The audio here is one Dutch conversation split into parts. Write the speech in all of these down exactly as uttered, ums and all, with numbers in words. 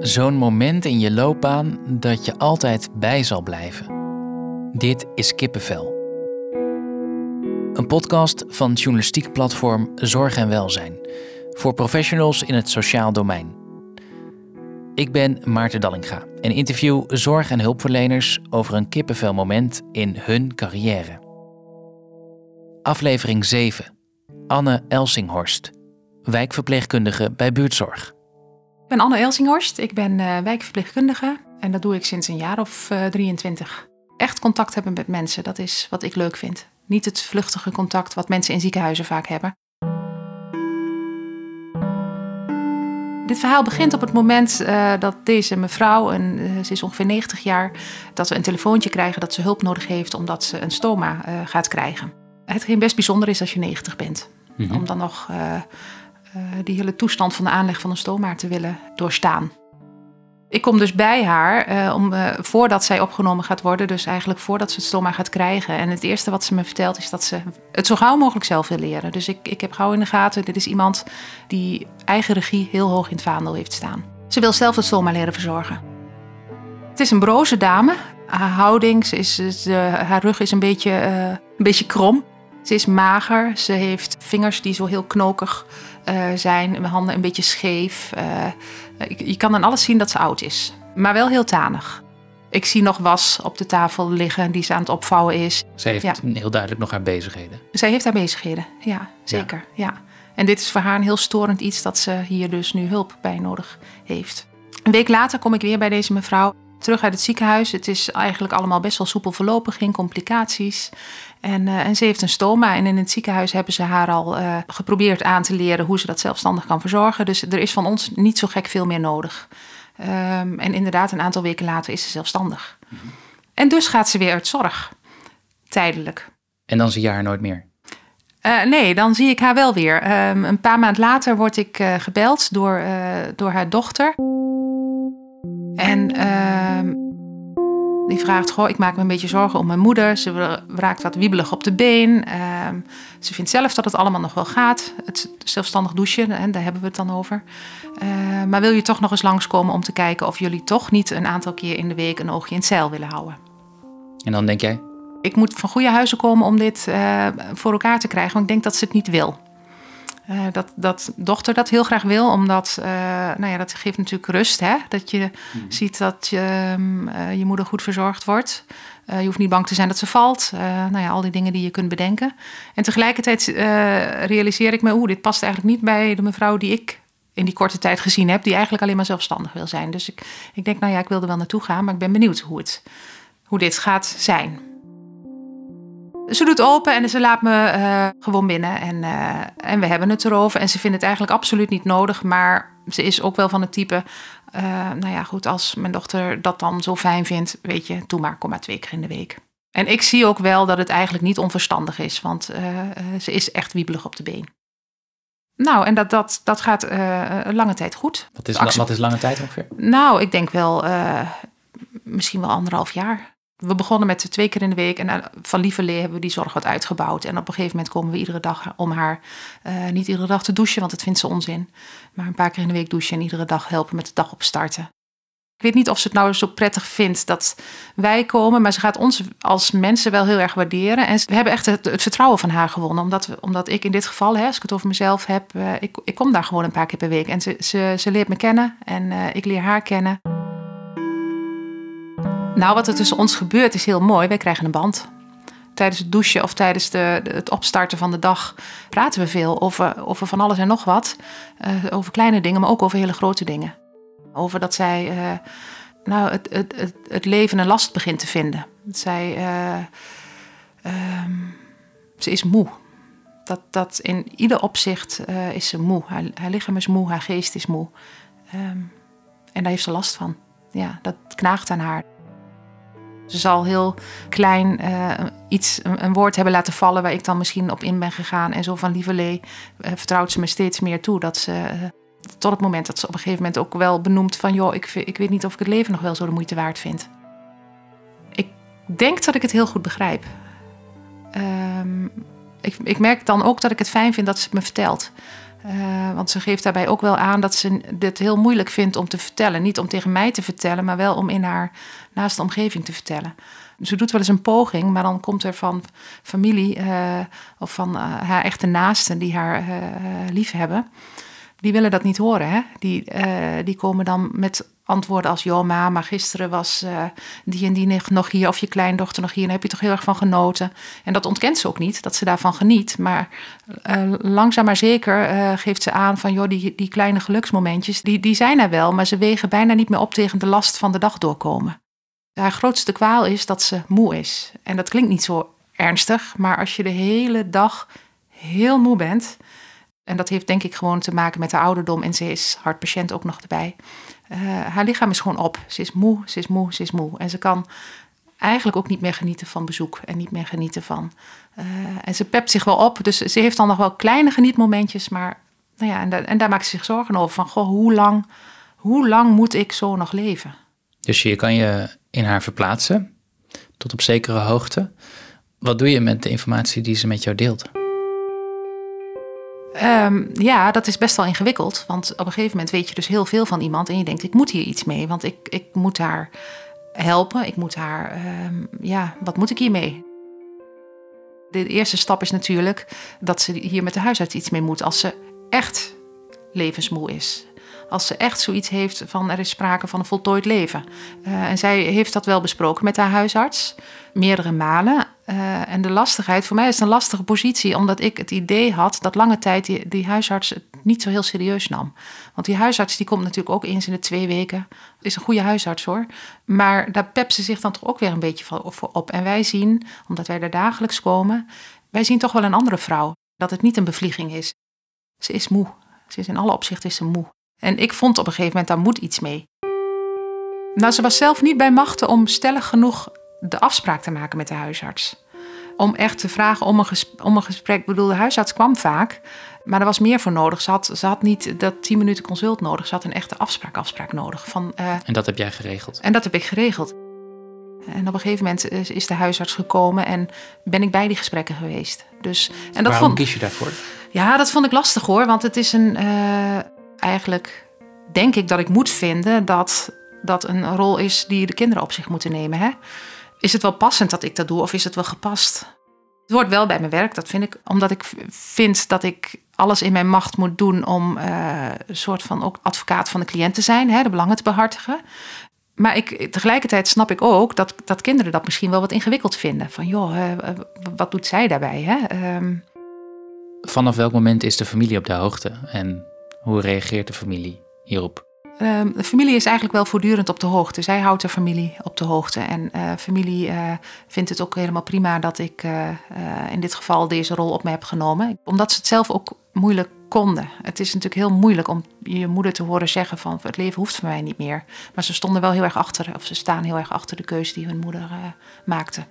Zo'n moment in je loopbaan dat je altijd bij zal blijven. Dit is Kippenvel. Een podcast van journalistiek platform Zorg en Welzijn. Voor professionals in het sociaal domein. Ik ben Maarten Dallinga en interview zorg- en hulpverleners over een kippenvelmoment in hun carrière. Aflevering zeven. Anne Elsinghorst, wijkverpleegkundige bij Buurtzorg. Ik ben Anne Elsinghorst, ik ben uh, wijkverpleegkundige en dat doe ik sinds een jaar of uh, drieëntwintig. Echt contact hebben met mensen, dat is wat ik leuk vind. Niet het vluchtige contact wat mensen in ziekenhuizen vaak hebben. Dit verhaal begint op het moment uh, dat deze mevrouw, en uh, ze is ongeveer negentig jaar, dat we een telefoontje krijgen dat ze hulp nodig heeft omdat ze een stoma uh, gaat krijgen. Hetgeen best bijzonder is als je negentig bent. Mm-hmm. Om dan nog uh, uh, die hele toestand van de aanleg van een stoma te willen doorstaan. Ik kom dus bij haar uh, om, uh, voordat zij opgenomen gaat worden. Dus eigenlijk voordat ze het stoma gaat krijgen. En het eerste wat ze me vertelt is dat ze het zo gauw mogelijk zelf wil leren. Dus ik, ik heb gauw in de gaten, dit is iemand die eigen regie heel hoog in het vaandel heeft staan. Ze wil zelf het stoma leren verzorgen. Het is een broze dame. Haar houding, ze is, ze, haar rug is een beetje, uh, een beetje krom. Ze is mager, ze heeft vingers die zo heel knokig uh, zijn, mijn handen een beetje scheef. Uh, je, je kan aan alles zien dat ze oud is, maar wel heel tanig. Ik zie nog was op de tafel liggen die ze aan het opvouwen is. Ze heeft ja. heel duidelijk nog haar bezigheden. Zij heeft haar bezigheden, ja, zeker. Ja. Ja. En dit is voor haar een heel storend iets dat ze hier dus nu hulp bij nodig heeft. Een week later kom ik weer bij deze mevrouw. Terug uit het ziekenhuis. Het is eigenlijk allemaal best wel soepel verlopen, geen complicaties. En, uh, en ze heeft een stoma. En in het ziekenhuis hebben ze haar al uh, geprobeerd aan te leren hoe ze dat zelfstandig kan verzorgen. Dus er is van ons niet zo gek veel meer nodig. Um, en inderdaad, een aantal weken later is ze zelfstandig. Mm-hmm. En dus gaat ze weer uit zorg. Tijdelijk. En dan zie je haar nooit meer? Uh, nee, dan zie ik haar wel weer. Um, een paar maanden later word ik uh, gebeld door, uh, door haar dochter. En uh, die vraagt, goh, ik maak me een beetje zorgen om mijn moeder. Ze raakt wat wiebelig op de been. Uh, ze vindt zelf dat het allemaal nog wel gaat. Het zelfstandig douchen, hè, daar hebben we het dan over. Uh, maar wil je toch nog eens langskomen om te kijken of jullie toch niet een aantal keer in de week een oogje in het zeil willen houden? En dan denk jij? Ik moet van goede huizen komen om dit uh, voor elkaar te krijgen, want ik denk dat ze het niet wil. Uh, dat, dat dochter dat heel graag wil, omdat uh, nou ja, dat geeft natuurlijk rust. Hè? Dat je mm. ziet dat je, uh, je moeder goed verzorgd wordt. Uh, je hoeft niet bang te zijn dat ze valt. Uh, nou ja, al die dingen die je kunt bedenken. En tegelijkertijd uh, realiseer ik me, oeh, dit past eigenlijk niet bij de mevrouw die ik in die korte tijd gezien heb, die eigenlijk alleen maar zelfstandig wil zijn. Dus ik, ik denk, nou ja, ik wil er wel naartoe gaan, maar ik ben benieuwd hoe, het, hoe dit gaat zijn. Ze doet open en ze laat me uh, gewoon binnen en, uh, en we hebben het erover. En ze vindt het eigenlijk absoluut niet nodig, maar ze is ook wel van het type, uh, nou ja goed, als mijn dochter dat dan zo fijn vindt, weet je, doe maar, kom maar twee keer in de week. En ik zie ook wel dat het eigenlijk niet onverstandig is, want uh, uh, ze is echt wiebelig op de been. Nou, en dat, dat, dat gaat uh, een lange tijd goed. Wat is, la- wat is lange tijd ongeveer? Nou, ik denk wel uh, misschien wel anderhalf jaar. We begonnen met twee keer in de week en van lieverlee hebben we die zorg wat uitgebouwd. En op een gegeven moment komen we iedere dag om haar, uh, niet iedere dag te douchen, want dat vindt ze onzin. Maar een paar keer in de week douchen en iedere dag helpen met de dag opstarten. Ik weet niet of ze het nou zo prettig vindt dat wij komen, maar ze gaat ons als mensen wel heel erg waarderen. En we hebben echt het, het vertrouwen van haar gewonnen. Omdat, we, omdat ik in dit geval, hè, als ik het over mezelf heb, uh, ik, ik kom daar gewoon een paar keer per week. En ze, ze, ze leert me kennen en uh, ik leer haar kennen. Nou, wat er tussen ons gebeurt is heel mooi. Wij krijgen een band. Tijdens het douchen of tijdens de, de, het opstarten van de dag praten we veel over, over van alles en nog wat. Uh, over kleine dingen, maar ook over hele grote dingen. Over dat zij uh, nou, het, het, het, het leven een last begint te vinden. Dat zij, uh, uh, ze is moe. Dat, dat in ieder opzicht uh, is ze moe. Haar, haar lichaam is moe, haar geest is moe. Um, en daar heeft ze last van. Ja, dat knaagt aan haar. Ze zal heel klein uh, iets, een, een woord hebben laten vallen waar ik dan misschien op in ben gegaan. En zo van lieverlee uh, vertrouwt ze me steeds meer toe. Dat ze, uh, tot het moment dat ze op een gegeven moment ook wel benoemt van, joh, ik, ik weet niet of ik het leven nog wel zo de moeite waard vind. Ik denk dat ik het heel goed begrijp. Um, ik, ik merk dan ook dat ik het fijn vind dat ze het me vertelt. Uh, want ze geeft daarbij ook wel aan dat ze dit heel moeilijk vindt om te vertellen. Niet om tegen mij te vertellen, maar wel om in haar naaste omgeving te vertellen. Ze doet wel eens een poging, maar dan komt er van familie uh, of van uh, haar echte naasten die haar uh, lief hebben. Die willen dat niet horen. Hè? Die, uh, die komen dan met antwoorden als... joh, ma, maar gisteren was uh, die en die nog hier... of je kleindochter nog hier, daar heb je toch heel erg van genoten. En dat ontkent ze ook niet, dat ze daarvan geniet. Maar uh, langzaam maar zeker uh, geeft ze aan van... joh, die, die kleine geluksmomentjes, die, die zijn er wel... maar ze wegen bijna niet meer op tegen de last van de dag doorkomen. Haar grootste kwaal is dat ze moe is. En dat klinkt niet zo ernstig... maar als je de hele dag heel moe bent... en dat heeft denk ik gewoon te maken met haar ouderdom... en ze is hartpatiënt ook nog erbij... Uh, haar lichaam is gewoon op. Ze is moe, ze is moe, ze is moe. En ze kan eigenlijk ook niet meer genieten van bezoek. En niet meer genieten van... Uh, en ze pept zich wel op. Dus ze heeft dan nog wel kleine genietmomentjes. Maar nou ja, en, da- en daar maakt ze zich zorgen over. Van, goh, hoe lang, hoe lang moet ik zo nog leven? Dus je kan je in haar verplaatsen. Tot op zekere hoogte. Wat doe je met de informatie die ze met jou deelt? Um, ja, dat is best wel ingewikkeld. Want op een gegeven moment weet je dus heel veel van iemand... en je denkt, ik moet hier iets mee. Want ik, ik moet haar helpen. Ik moet haar... Um, ja, wat moet ik hiermee? De eerste stap is natuurlijk... dat ze hier met de huisarts iets mee moet... als ze echt levensmoe is. Als ze echt zoiets heeft van... er is sprake van een voltooid leven. Uh, en zij heeft dat wel besproken met haar huisarts. Meerdere malen... Uh, en de lastigheid, voor mij is het een lastige positie... omdat ik het idee had dat lange tijd die, die huisarts het niet zo heel serieus nam. Want die huisarts die komt natuurlijk ook eens in de twee weken. Is een goede huisarts hoor. Maar daar pept ze zich dan toch ook weer een beetje voor op. En wij zien, omdat wij er dagelijks komen... wij zien toch wel een andere vrouw. Dat het niet een bevlieging is. Ze is moe. Ze is in alle opzichten is ze moe. En ik vond op een gegeven moment, daar moet iets mee. Nou, ze was zelf niet bij machten om stellig genoeg... de afspraak te maken met de huisarts. Om echt te vragen om een, gesprek, om een gesprek. Ik bedoel, de huisarts kwam vaak, maar er was meer voor nodig. Ze had, ze had niet dat tien minuten consult nodig. Ze had een echte afspraak, afspraak nodig. Van, uh, en dat heb jij geregeld? En dat heb ik geregeld. En op een gegeven moment is, is de huisarts gekomen en ben ik bij die gesprekken geweest. Dus, en dat Waarom vond, kies je daarvoor? Ja, dat vond ik lastig hoor. Want het is een... Uh, eigenlijk denk ik dat ik moet vinden dat... dat een rol is die de kinderen op zich moeten nemen. Hè? Is het wel passend dat ik dat doe of is het wel gepast? Het hoort wel bij mijn werk, dat vind ik. Omdat ik vind dat ik alles in mijn macht moet doen... om uh, een soort van ook advocaat van de cliënt te zijn. Hè, de belangen te behartigen. Maar ik, tegelijkertijd snap ik ook dat, dat kinderen dat misschien wel wat ingewikkeld vinden. Van joh, uh, wat doet zij daarbij? Hè? Um... Vanaf welk moment is de familie op de hoogte? En hoe reageert de familie hierop? Um, de familie is eigenlijk wel voortdurend op de hoogte. Zij houdt de familie op de hoogte. En uh, familie uh, vindt het ook helemaal prima dat ik uh, uh, in dit geval deze rol op me heb genomen. Omdat ze het zelf ook moeilijk konden. Het is natuurlijk heel moeilijk om je moeder te horen zeggen van... het leven hoeft voor mij niet meer. Maar ze stonden wel heel erg achter, of ze staan heel erg achter de keuze die hun moeder uh, maakte.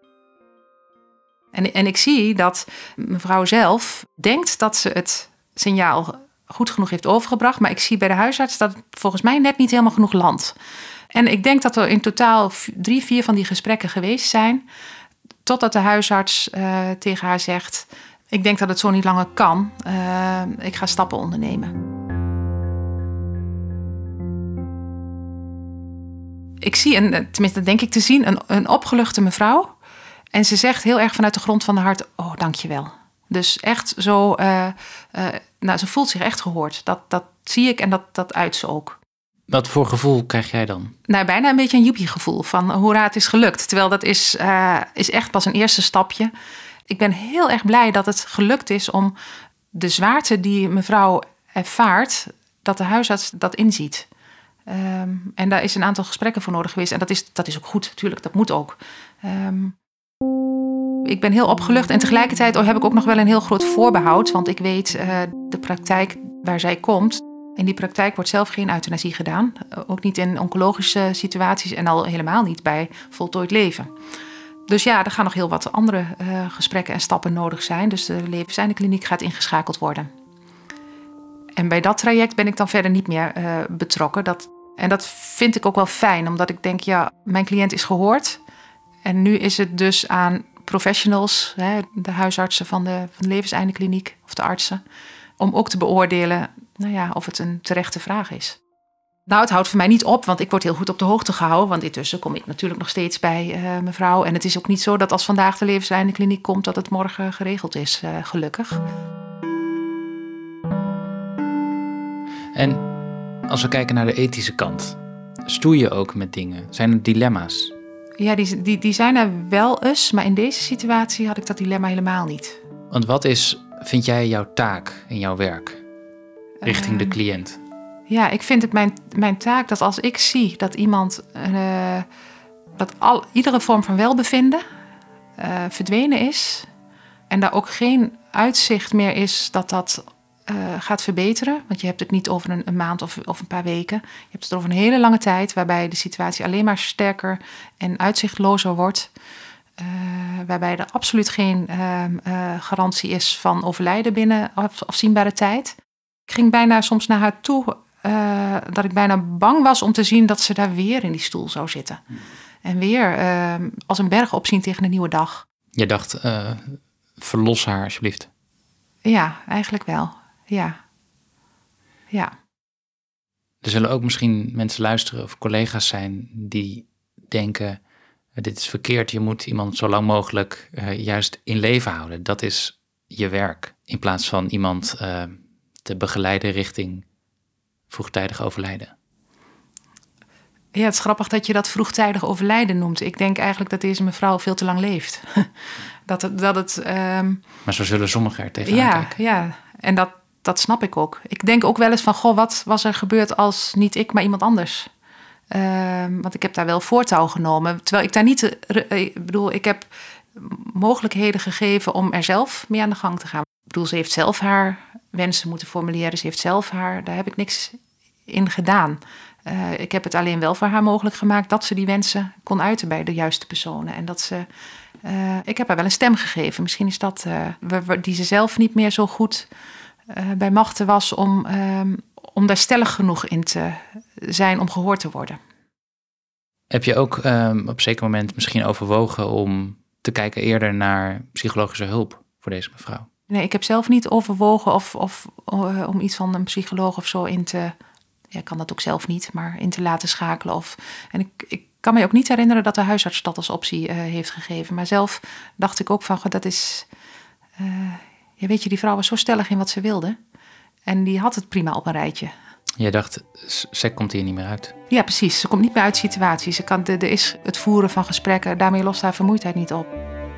En, en ik zie dat mevrouw zelf denkt dat ze het signaal... goed genoeg heeft overgebracht. Maar ik zie bij de huisarts dat het volgens mij net niet helemaal genoeg landt. En ik denk dat er in totaal drie, vier van die gesprekken geweest zijn. Totdat de huisarts uh, tegen haar zegt... ik denk dat het zo niet langer kan. Uh, ik ga stappen ondernemen. Ik zie, een, tenminste denk ik te zien, een, een opgeluchte mevrouw. En ze zegt heel erg vanuit de grond van haar hart... oh, dank je wel. Dus echt zo... Uh, uh, nou, ze voelt zich echt gehoord. Dat, dat zie ik en dat, dat uit ze ook. Wat voor gevoel krijg jij dan? Nou, bijna een beetje een joepie gevoel van hoera, het is gelukt. Terwijl dat is, uh, is echt pas een eerste stapje. Ik ben heel erg blij dat het gelukt is om de zwaarte die mevrouw ervaart... dat de huisarts dat inziet. Um, en daar is een aantal gesprekken voor nodig geweest. En dat is, dat is ook goed, natuurlijk, dat moet ook. Um, Ik ben heel opgelucht en tegelijkertijd heb ik ook nog wel een heel groot voorbehoud. Want ik weet, uh, de praktijk waar zij komt... in die praktijk wordt zelf geen euthanasie gedaan. Ook niet in oncologische situaties en al helemaal niet bij voltooid leven. Dus ja, er gaan nog heel wat andere uh, gesprekken en stappen nodig zijn. Dus de levenseinde-kliniek gaat ingeschakeld worden. En bij dat traject ben ik dan verder niet meer uh, betrokken. Dat, en dat vind ik ook wel fijn, omdat ik denk, ja, mijn cliënt is gehoord. En nu is het dus aan... professionals, de huisartsen van de, van de levenseinde-kliniek of de artsen... om ook te beoordelen, nou ja, of het een terechte vraag is. Nou, het houdt voor mij niet op, want ik word heel goed op de hoogte gehouden. Want intussen kom ik natuurlijk nog steeds bij uh, mevrouw. En het is ook niet zo dat als vandaag de levenseindekliniek komt, dat het morgen geregeld is, uh, gelukkig. En als we kijken naar de ethische kant, stoei je ook met dingen? Zijn er dilemma's? Ja, die, die, die zijn er wel eens, maar in deze situatie had ik dat dilemma helemaal niet. Want wat is, vind jij, jouw taak in jouw werk richting uh, de cliënt? Ja, ik vind het mijn, mijn taak dat als ik zie dat iemand, uh, dat al, iedere vorm van welbevinden uh, verdwenen is en daar ook geen uitzicht meer is dat dat uh, gaat verbeteren. Want je hebt het niet over een, een maand of, of een paar weken. Je hebt het over een hele lange tijd waarbij de situatie alleen maar sterker en uitzichtlozer wordt. Uh, waarbij er absoluut geen uh, uh, garantie is van overlijden binnen af, afzienbare tijd. Ik ging bijna soms naar haar toe uh, dat ik bijna bang was om te zien dat ze daar weer in die stoel zou zitten. En weer uh, als een berg opzien tegen een nieuwe dag. Je dacht, uh, verlos haar alsjeblieft. Ja, eigenlijk wel. Ja. Ja. Er zullen ook misschien mensen luisteren of collega's zijn die denken, dit is verkeerd, je moet iemand zo lang mogelijk uh, juist in leven houden. Dat is je werk. In plaats van iemand uh, te begeleiden richting vroegtijdig overlijden. Ja, het is grappig dat je dat vroegtijdig overlijden noemt. Ik denk eigenlijk dat deze mevrouw veel te lang leeft. dat het... Dat het um... Maar zo zullen sommigen er tegenaan ja, kijken. Ja, en dat, dat snap ik ook. Ik denk ook wel eens van, goh, wat was er gebeurd als niet ik, maar iemand anders? Um, want ik heb daar wel voortouw genomen. Terwijl ik daar niet... Ik bedoel, ik heb mogelijkheden gegeven om er zelf mee aan de gang te gaan. Ik bedoel, ze heeft zelf haar wensen moeten formuleren. Ze heeft zelf haar... Daar heb ik niks in gedaan. Uh, ik heb het alleen wel voor haar mogelijk gemaakt dat ze die wensen kon uiten bij de juiste personen. En dat ze... Uh, ik heb haar wel een stem gegeven. Misschien is dat... Uh, die ze zelf niet meer zo goed uh, bij machten was om... Uh, om daar stellig genoeg in te zijn om gehoord te worden. Heb je ook um, op een zeker moment misschien overwogen om te kijken eerder naar psychologische hulp voor deze mevrouw? Nee, ik heb zelf niet overwogen of, of uh, om iets van een psycholoog of zo in te... Ja, ik kan dat ook zelf niet, maar in te laten schakelen. Of, en ik, ik kan me ook niet herinneren dat de huisarts dat als optie uh, heeft gegeven. Maar zelf dacht ik ook van, dat is... Uh, ja, weet je, die vrouw was zo stellig in wat ze wilde. En die had het prima op een rijtje. Jij dacht, ze komt hier niet meer uit. Ja, precies. Ze komt niet meer uit situaties. Ze kan, er is het voeren van gesprekken. Daarmee lost haar vermoeidheid niet op.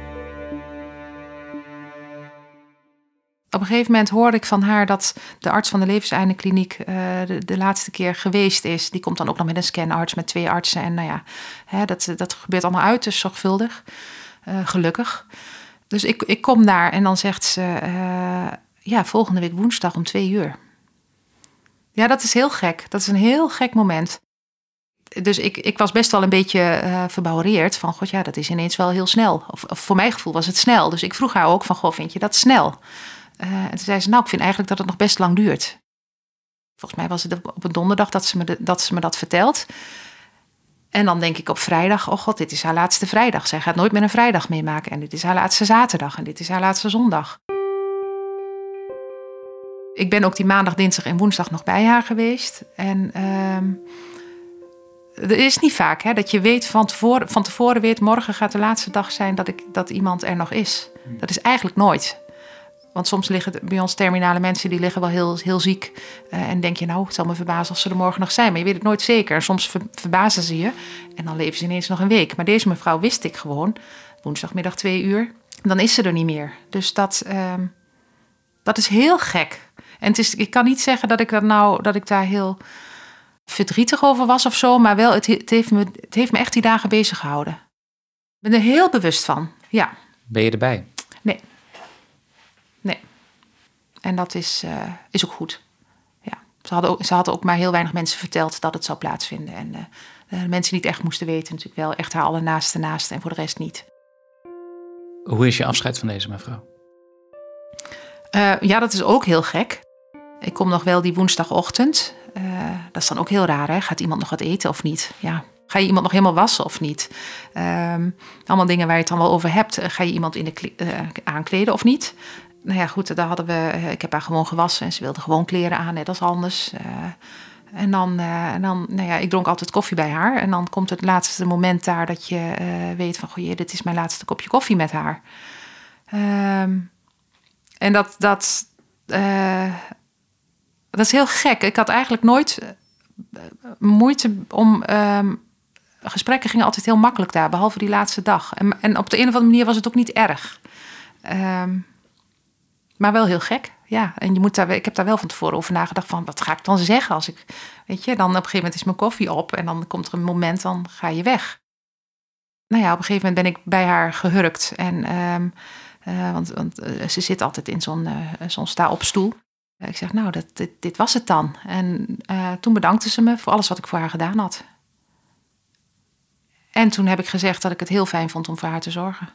Op een gegeven moment hoorde ik van haar dat de arts van de levenseindekliniek uh, de, de laatste keer geweest is. Die komt dan ook nog met een scanarts, met twee artsen. En nou ja, hè, dat, dat gebeurt allemaal uiterst zorgvuldig. Uh, gelukkig. Dus ik, ik kom daar en dan zegt ze... Uh, ja, volgende week woensdag om twee uur. Ja, dat is heel gek. Dat is een heel gek moment. Dus ik, ik was best wel een beetje uh, verbouwereerd. Van, god ja, dat is ineens wel heel snel. Of, of voor mijn gevoel was het snel. Dus ik vroeg haar ook van, goh, vind je dat snel? Uh, en toen zei ze, nou, ik vind eigenlijk dat het nog best lang duurt. Volgens mij was het op een donderdag dat ze me, de, dat, ze me dat vertelt. En dan denk ik op vrijdag, oh god, dit is haar laatste vrijdag. Zij gaat nooit meer een vrijdag meemaken. En dit is haar laatste zaterdag. En dit is haar laatste zondag. Ik ben ook die maandag, dinsdag en woensdag nog bij haar geweest. En uh, er is niet vaak hè, dat je weet van tevoren, van tevoren weet... morgen gaat de laatste dag zijn dat, ik, dat iemand er nog is. Dat is eigenlijk nooit. Want soms liggen bij ons terminale mensen... die liggen wel heel, heel ziek. Uh, en denk je, nou, het zal me verbazen als ze er morgen nog zijn. Maar je weet het nooit zeker. Soms ver, verbazen ze je. En dan leven ze ineens nog een week. Maar deze mevrouw wist ik gewoon. Woensdagmiddag twee uur. Dan is ze er niet meer. Dus dat, uh, dat is heel gek. En het is, ik kan niet zeggen dat ik, dat nou, dat ik daar heel verdrietig over was of zo. Maar wel, het, het, heeft me, het heeft me echt die dagen bezig gehouden. Ik ben er heel bewust van, ja. Ben je erbij? Nee. Nee. En dat is, uh, is ook goed. Ja. Ze hadden ook, ze hadden ook maar heel weinig mensen verteld dat het zou plaatsvinden. En uh, de mensen die het echt moesten weten natuurlijk wel. Echt haar allernaaste naaste en voor de rest niet. Hoe is je afscheid van deze mevrouw? Uh, ja, dat is ook heel gek. Ik kom nog wel die woensdagochtend. Uh, dat is dan ook heel raar, hè? Gaat iemand nog wat eten of niet? Ja. Ga je iemand nog helemaal wassen of niet? Um, allemaal dingen waar je het dan wel over hebt. Ga je iemand in de kle- uh, aankleden of niet? nou ja, goed, daar hadden we, ik heb haar gewoon gewassen en ze wilde gewoon kleren aan, net als anders. Uh, en dan, uh, en dan, nou ja, ik dronk altijd koffie bij haar. En dan komt het laatste moment daar dat je uh, weet van, goh, dit is mijn laatste kopje koffie met haar. Um, en dat, dat, uh, dat is heel gek. Ik had eigenlijk nooit uh, moeite om... Um, gesprekken gingen altijd heel makkelijk daar, behalve die laatste dag. En, en op de een of andere manier was het ook niet erg. Um, maar wel heel gek, ja. En je moet daar, ik heb daar wel van tevoren over nagedacht van, wat ga ik dan zeggen als ik, weet je, dan op een gegeven moment is mijn koffie op en dan komt er een moment, dan ga je weg. Nou ja, op een gegeven moment ben ik bij haar gehurkt en um, uh, want, want uh, ze zit altijd in zo'n, uh, zo'n sta-op-stoel. Uh, ik zeg, nou, dat, dit, dit was het dan. En uh, toen bedankte ze me voor alles wat ik voor haar gedaan had. En toen heb ik gezegd dat ik het heel fijn vond om voor haar te zorgen.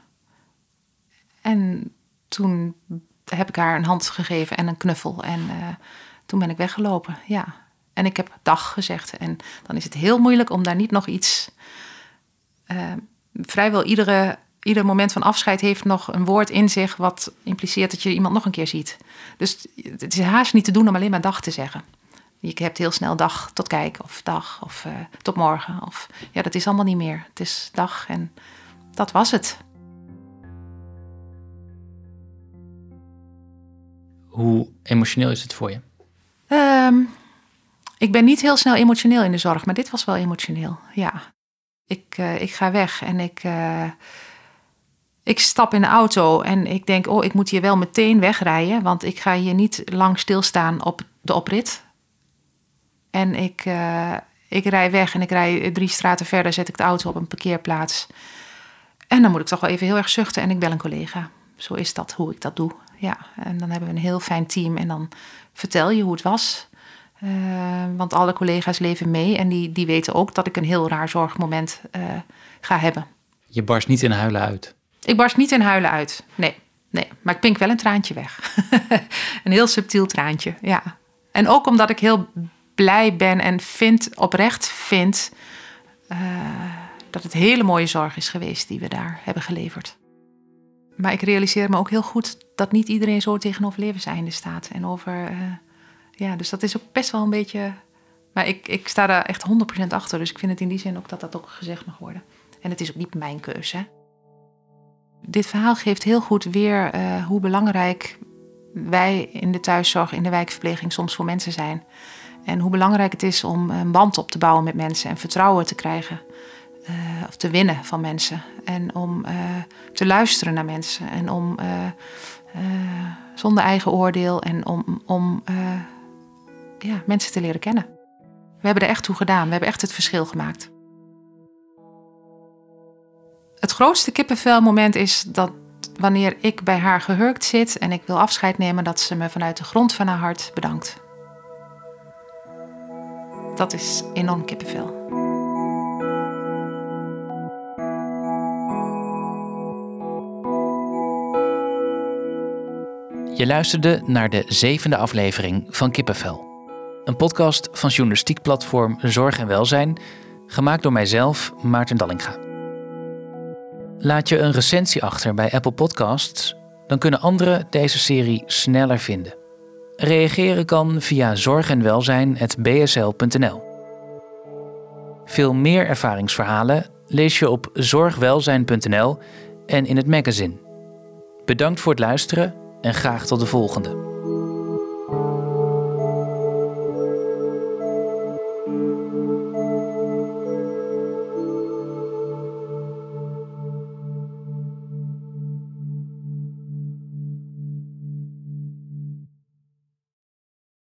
En toen heb ik haar een hand gegeven en een knuffel. En uh, toen ben ik weggelopen, ja. En ik heb dag gezegd. En dan is het heel moeilijk om daar niet nog iets... Uh, vrijwel iedere, ieder moment van afscheid heeft nog een woord in zich... wat impliceert dat je iemand nog een keer ziet. Dus het is haast niet te doen om alleen maar dag te zeggen. Je hebt heel snel dag tot kijk of dag of uh, tot morgen. Of, ja, dat is allemaal niet meer. Het is dag en dat was het. Hoe emotioneel is het voor je? Um, ik ben niet heel snel emotioneel in de zorg, maar dit was wel emotioneel, ja. Ik, uh, ik ga weg en ik, uh, ik stap in de auto en ik denk... oh, ik moet hier wel meteen wegrijden... want ik ga hier niet lang stilstaan op de oprit... En ik, uh, ik rij weg en ik rij drie straten verder, zet ik de auto op een parkeerplaats. En dan moet ik toch wel even heel erg zuchten en ik bel een collega. Zo is dat, hoe ik dat doe. Ja, en dan hebben we een heel fijn team en dan vertel je hoe het was. Uh, want alle collega's leven mee en die, die weten ook dat ik een heel raar zorgmoment uh, ga hebben. Je barst niet in huilen uit? Ik barst niet in huilen uit, nee. nee. Maar ik pink wel een traantje weg. Een heel subtiel traantje, ja. En ook omdat ik heel... blij ben en vind, oprecht vind... Uh, dat het hele mooie zorg is geweest die we daar hebben geleverd. Maar ik realiseer me ook heel goed dat niet iedereen zo tegenover levenseinde staat. En over, uh, ja, dus dat is ook best wel een beetje... Maar ik, ik sta daar echt honderd procent achter. Dus ik vind het in die zin ook dat dat ook gezegd mag worden. En het is ook niet mijn keuze. Hè? Dit verhaal geeft heel goed weer uh, hoe belangrijk wij in de thuiszorg, in de wijkverpleging soms voor mensen zijn. En hoe belangrijk het is om een band op te bouwen met mensen en vertrouwen te krijgen. Uh, of te winnen van mensen. En om uh, te luisteren naar mensen. En om uh, uh, zonder eigen oordeel en om, om uh, ja, mensen te leren kennen. We hebben er echt toe gedaan. We hebben echt het verschil gemaakt. Het grootste kippenvelmoment is dat wanneer ik bij haar gehurkt zit en ik wil afscheid nemen, dat ze me vanuit de grond van haar hart bedankt. Dat is enorm kippenvel. Je luisterde naar de zevende aflevering van Kippenvel. Een podcast van journalistiek platform Zorg en Welzijn, gemaakt door mijzelf, Maarten Dallinga. Laat je een recensie achter bij Apple Podcasts, dan kunnen anderen deze serie sneller vinden. Reageren kan via zorg en welzijn apenstaartje b s l punt n l. Veel meer ervaringsverhalen lees je op zorgwelzijn punt n l en in het magazine. Bedankt voor het luisteren en graag tot de volgende.